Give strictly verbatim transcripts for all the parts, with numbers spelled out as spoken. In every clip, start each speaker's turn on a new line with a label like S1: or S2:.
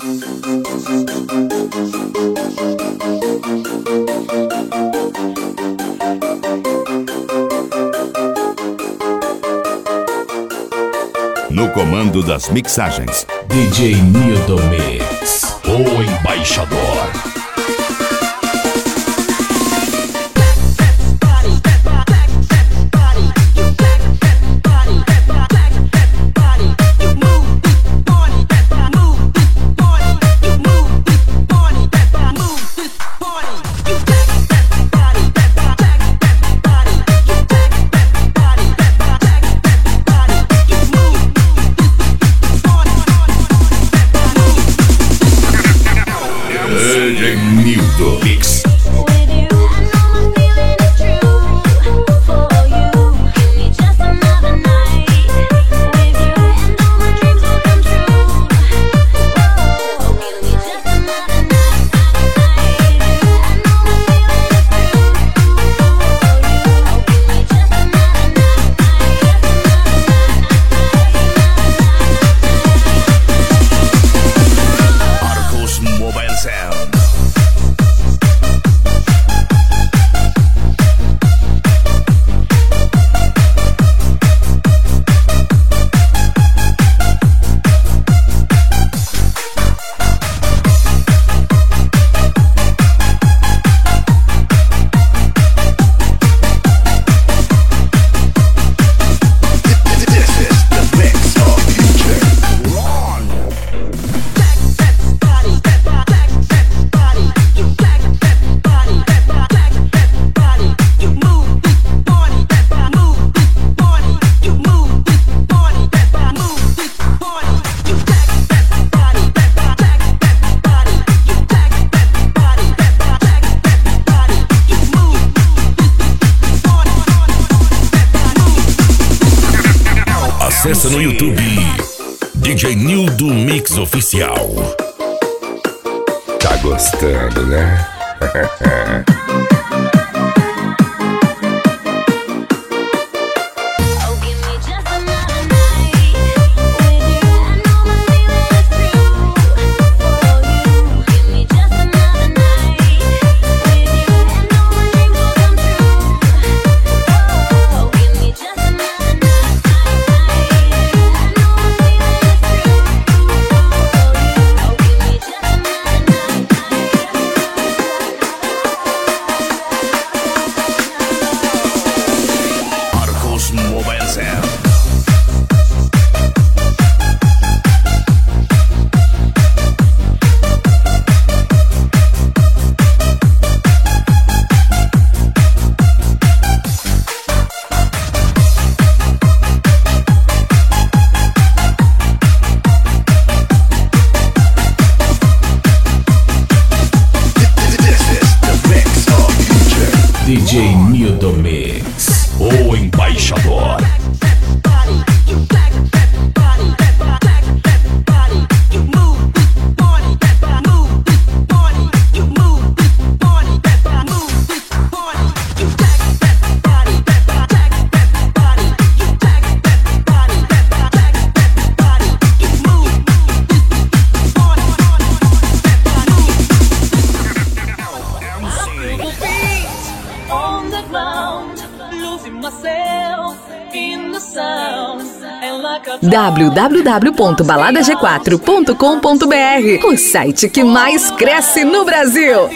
S1: No comando das mixagens,
S2: D J Nildo Mix, o embaixador.
S1: D J Nildo Mix. Acesse no YouTube D J Nildo Mix Oficial.
S3: Tá gostando, né?
S2: D J Nildo Mix, o embaixador.
S4: w w w ponto balada g quatro ponto com ponto b r, o site que mais cresce no Brasil.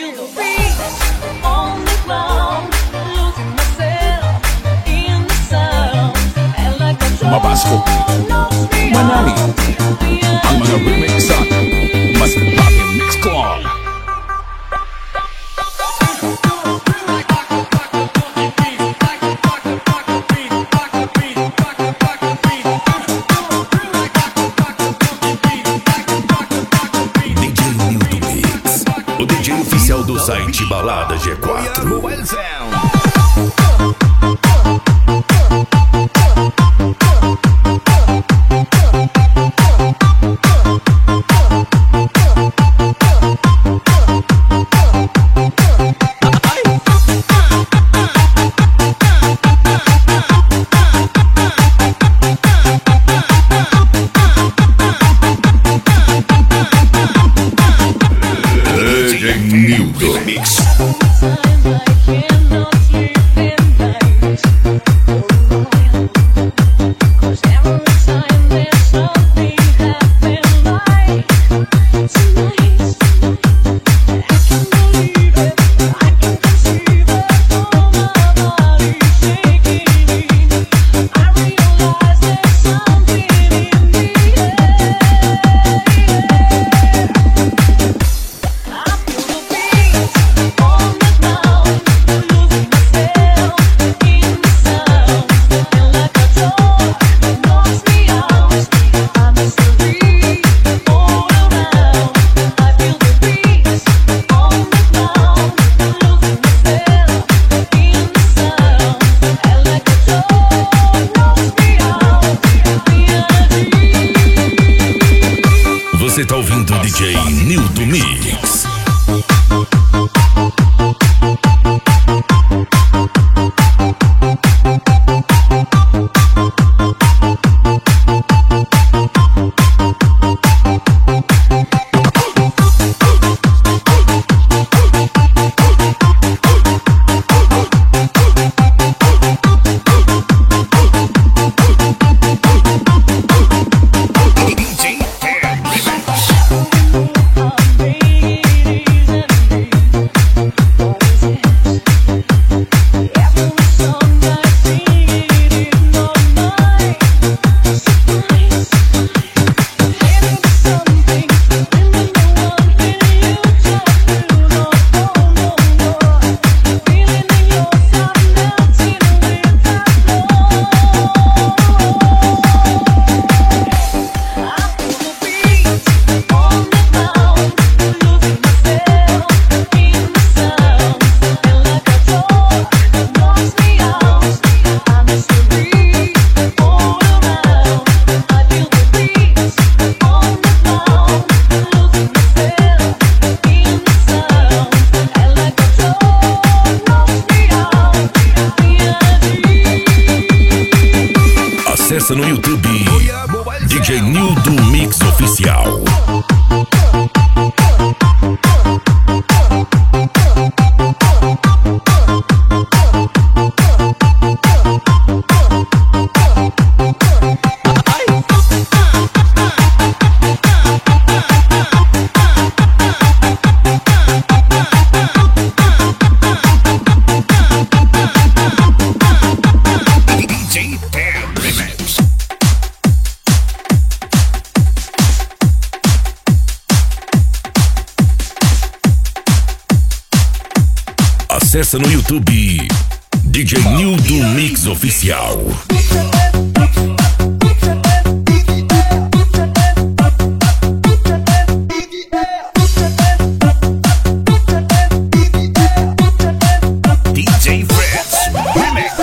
S2: Mabasco, Manani, ang mga remix at mas bagong mix club.
S1: Do site Balada G quatro. Nildo Mix. Você tá ouvindo o D J Nildo Mix. Acesse no YouTube D J Nildo Mix Oficial. Acesse no YouTube D J Nildo Mix Oficial. D J Freds Remix.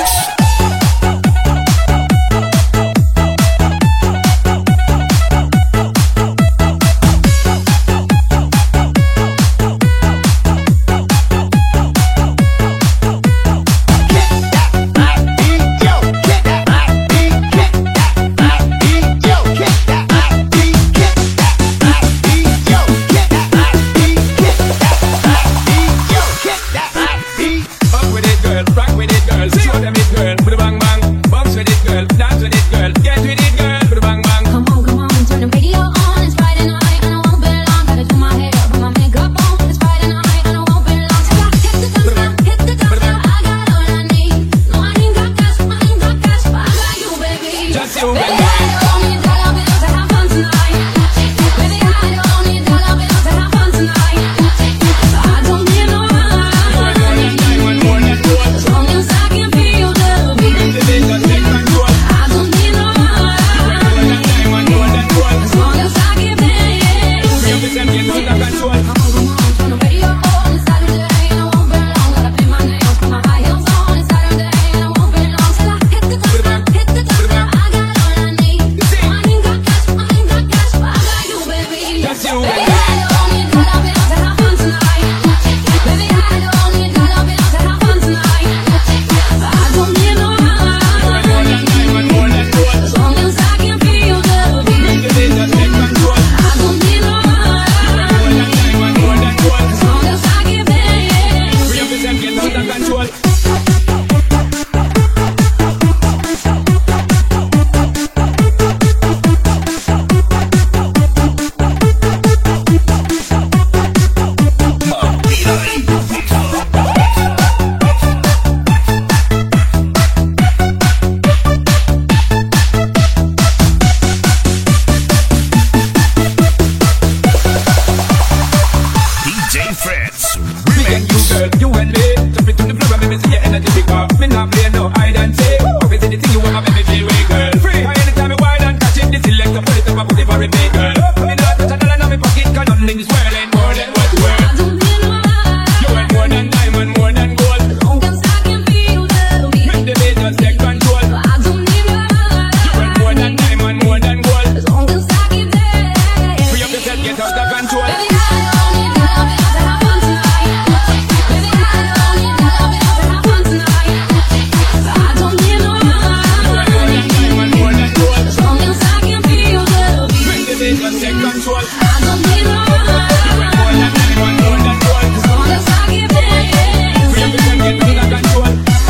S3: surroundings whirling, more than what we're. I don't need no light. You want more than diamond, more than gold. As long as I can feel the beat. Make the beat just take control. I don't need no light. You want more than diamond, more than gold. As long as I keep dancing. Free up yourself, get out of control. Baby, I don't need no light. I have fun tonight. Baby, I don't need no light. I have fun tonight. I don't need no light. You want more than diamond, more than gold. As long as I can feel the beat. Make the beat just take control. I don't need no light. You want more than diamond, more than gold. As long as I keep dancing. Free up yourself, get out of control.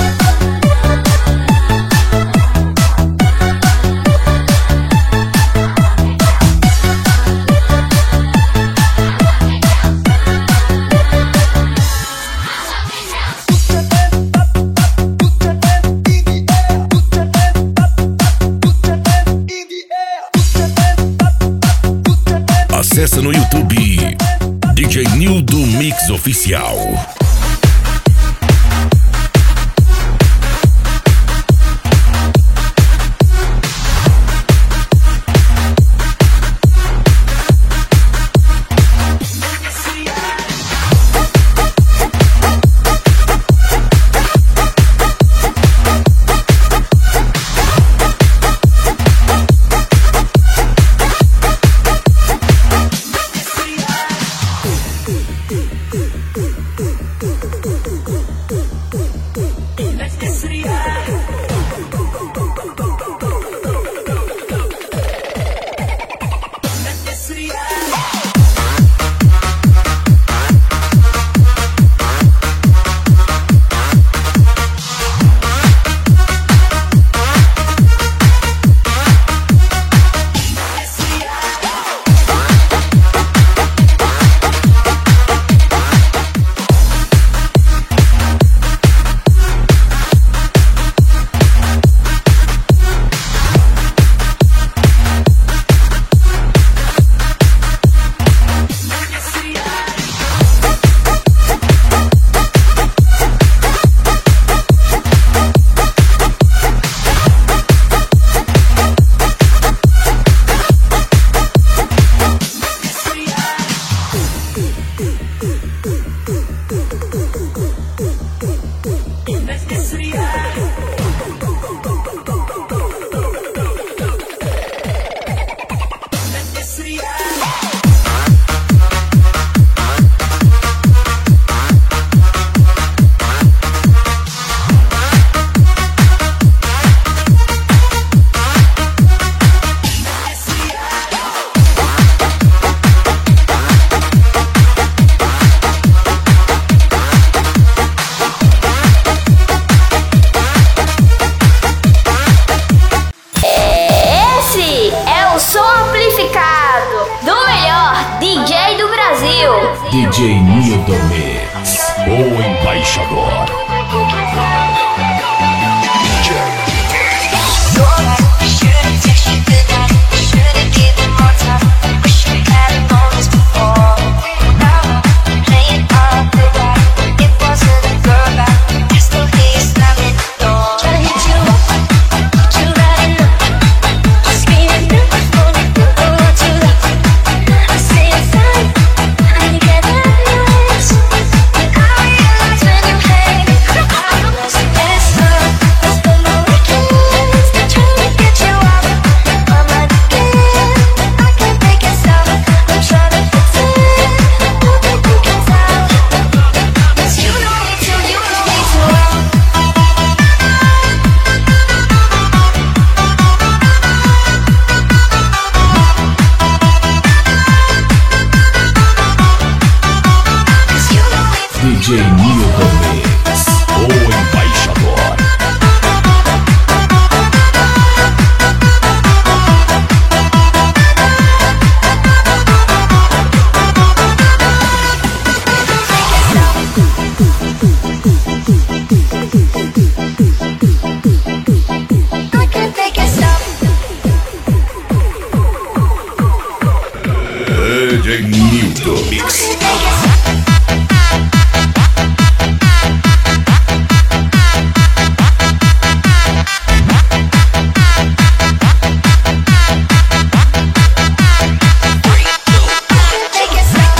S1: Acesse no YouTube D J Nildo Mix Oficial.
S2: D J Nildo Mix, o embaixador. D J Nildo Mix, o embaixador. D J Nildo Mix.
S5: Take it slow.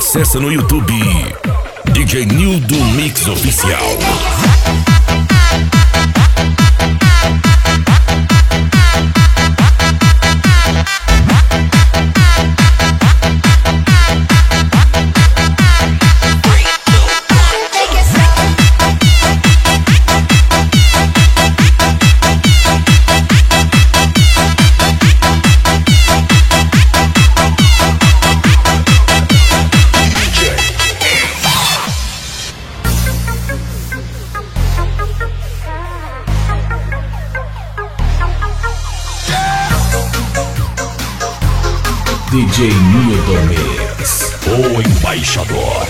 S1: Acesse no YouTube D J Nildo Mix Oficial.
S2: D J Nildo Mix, o embaixador.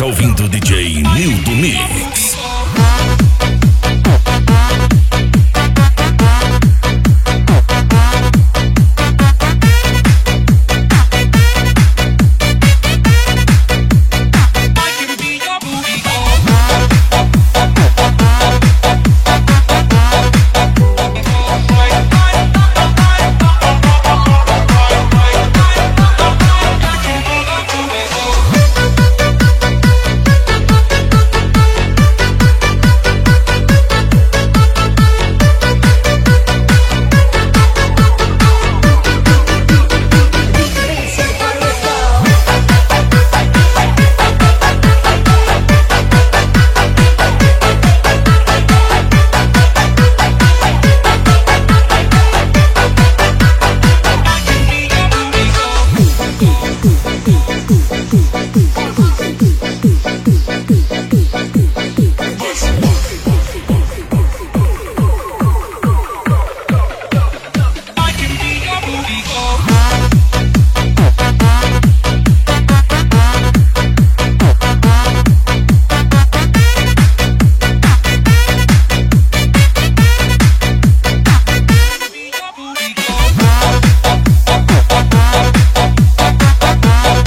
S1: tá ouvindo o D J Nildo Mix.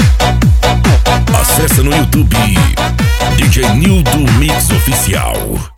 S1: Acesse no YouTube D J Nildo Mix Oficial.